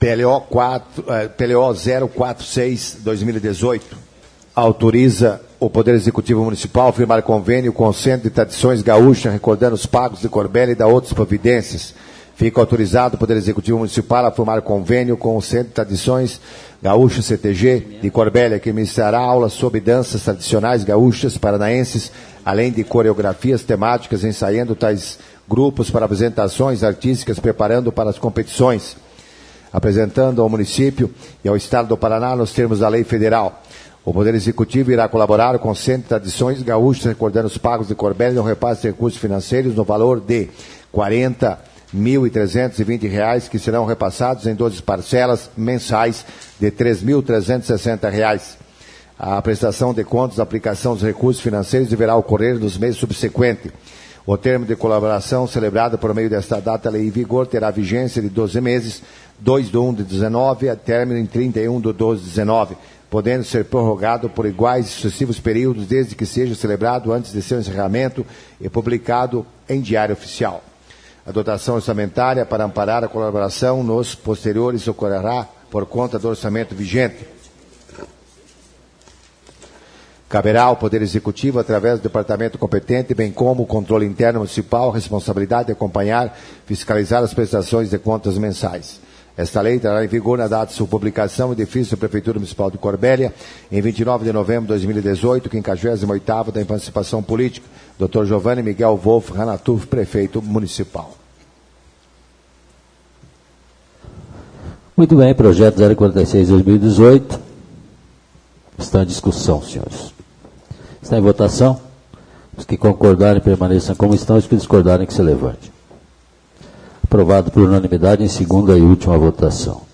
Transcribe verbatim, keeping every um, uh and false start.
P L O, quatro, eh, P L O zero quatro seis barra dois mil e dezoito, autoriza o Poder Executivo Municipal a firmar convênio com o Centro de Tradições Gaúchas, recordando os pagos de Corbélia e da outras providências. Fica autorizado o Poder Executivo Municipal a firmar convênio com o Centro de Tradições Gaúchas, C T G, de Corbélia, que ministrará aulas sobre danças tradicionais gaúchas paranaenses, além de coreografias temáticas, ensaiando tais grupos para apresentações artísticas, preparando para as competições, apresentando ao município e ao Estado do Paraná nos termos da lei federal. O Poder Executivo irá colaborar com o Centro de Tradições Gaúchas, recordando os pagos de Corbélia no repasse de recursos financeiros no valor de quarenta mil trezentos e vinte reais, que serão repassados em doze parcelas mensais de três mil trezentos e sessenta reais. A prestação de contas da aplicação dos recursos financeiros deverá ocorrer nos meses subsequentes. O termo de colaboração celebrado por meio desta data lei em vigor terá vigência de doze meses, dois de um de dezenove, a término em trinta e um de doze de dezenove, podendo ser prorrogado por iguais e sucessivos períodos, desde que seja celebrado antes de seu encerramento e publicado em Diário Oficial. A dotação orçamentária para amparar a colaboração nos posteriores ocorrerá por conta do orçamento vigente. Caberá ao Poder Executivo, através do departamento competente, bem como o controle interno municipal, a responsabilidade de acompanhar, fiscalizar as prestações de contas mensais. Esta lei entrará em vigor na data de sua publicação em edifício da Prefeitura Municipal de Corbélia, em vinte e nove de novembro de dois mil e dezoito, quinquagésimo oitavo da Emancipação Política. doutor Giovanni Miguel Wolf Ranatuf, Prefeito Municipal. Muito bem, projeto zero quarenta e seis barra dois mil e dezoito. Está em discussão, senhores. Está em votação? Os que concordarem permaneçam como estão, os que discordarem que se levantem. Aprovado por unanimidade em segunda e última votação.